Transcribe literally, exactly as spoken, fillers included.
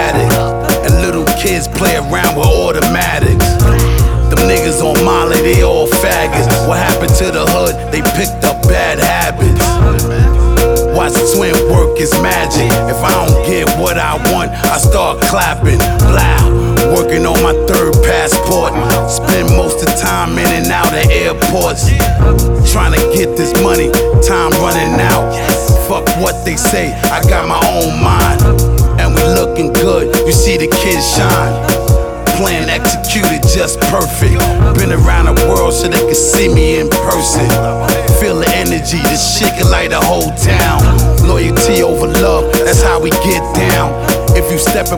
addict, and little kids play around with automatics. Them niggas on Molly, they all faggots. What happened to the hood? They picked up bad habits. Watch twin work is magic. If I don't get what I want, I start clapping. Blah, working on my third passport. Spend most of the time in and out of airports. Trying to get this money, time running out. Fuck what they say, I got my own mind. And we looking good, you see the kids shine. Plan executed just perfect. Been around the world so they can see me in person. Feel the energy, this shit can light the whole town. Loyalty over love, that's how we get down. If you step in